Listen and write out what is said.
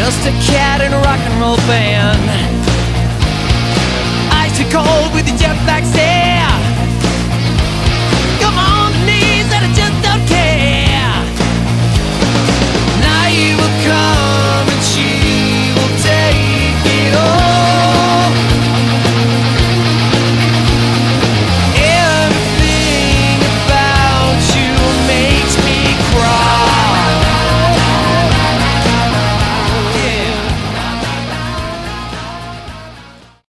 just a cat in a rock and roll band. Ice cold with the jet black sand.